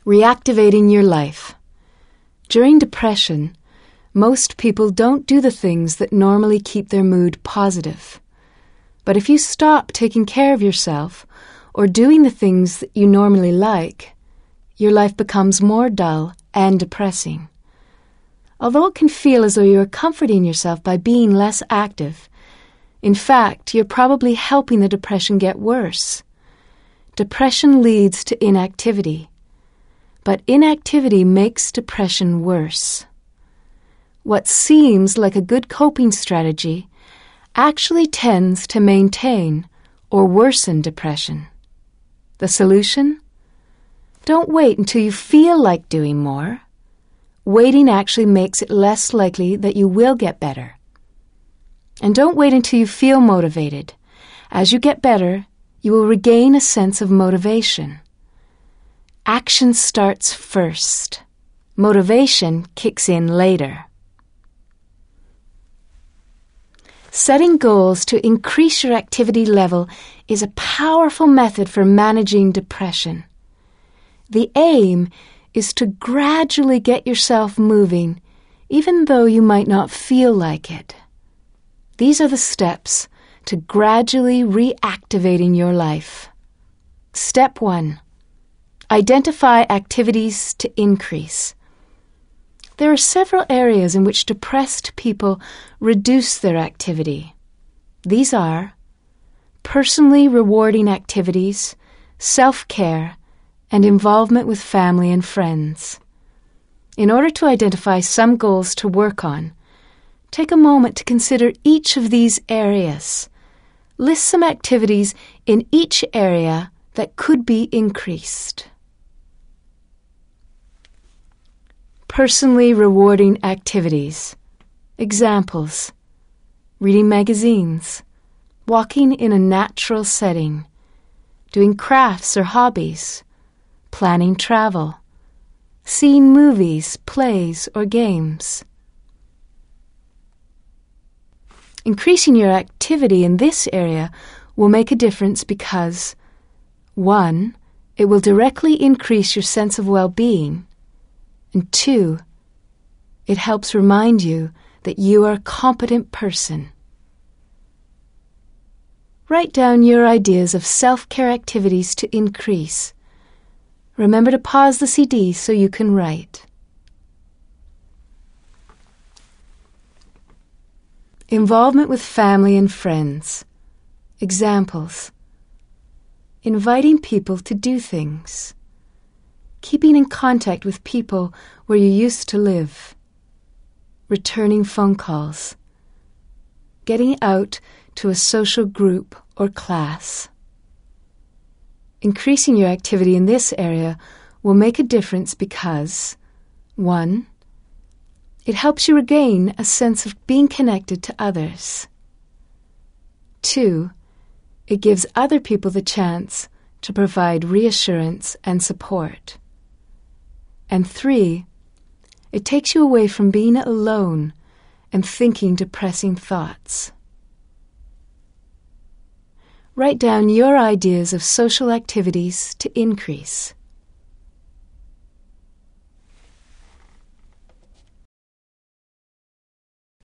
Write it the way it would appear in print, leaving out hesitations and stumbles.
Reactivating your life. During depression, most people don't do the things that normally keep their mood positive. But if you stop taking care of yourself or doing the things that you normally like, your life becomes more dull and depressing. Although it can feel as though you are comforting yourself by being less active, in fact, you're probably helping the depression get worse. Depression leads to inactivity. But inactivity makes depression worse. What seems like a good coping strategy actually tends to maintain or worsen depression. The solution? Don't wait until you feel like doing more. Waiting actually makes it less likely that you will get better. And don't wait until you feel motivated. As you get better, you will regain a sense of motivation. Action starts first. Motivation kicks in later. Setting goals to increase your activity level is a powerful method for managing depression. The aim is to gradually get yourself moving, even though you might not feel like it. These are the steps to gradually reactivating your life. Step 1. Identify activities to increase. There are several areas in which depressed people reduce their activity. These are personally rewarding activities, self-care, and involvement with family and friends. In order to identify some goals to work on, take a moment to consider each of these areas. List some activities in each area that could be increased. Personally rewarding activities. Examples: reading magazines, walking in a natural setting, doing crafts or hobbies, planning travel, seeing movies, plays, or games. Increasing your activity in this area will make a difference because 1. It will directly increase your sense of well-being, and 2. It helps remind you that you are a competent person. Write down your ideas of self-care activities to increase. Remember to pause the CD so you can write. Involvement with family and friends. Examples: inviting people to do things, keeping in contact with people where you used to live, returning phone calls, getting out to a social group or class. Increasing your activity in this area will make a difference because 1. It helps you regain a sense of being connected to others. 2. It gives other people the chance to provide reassurance and support. And 3. It takes you away from being alone and thinking depressing thoughts. Write down your ideas of social activities to increase.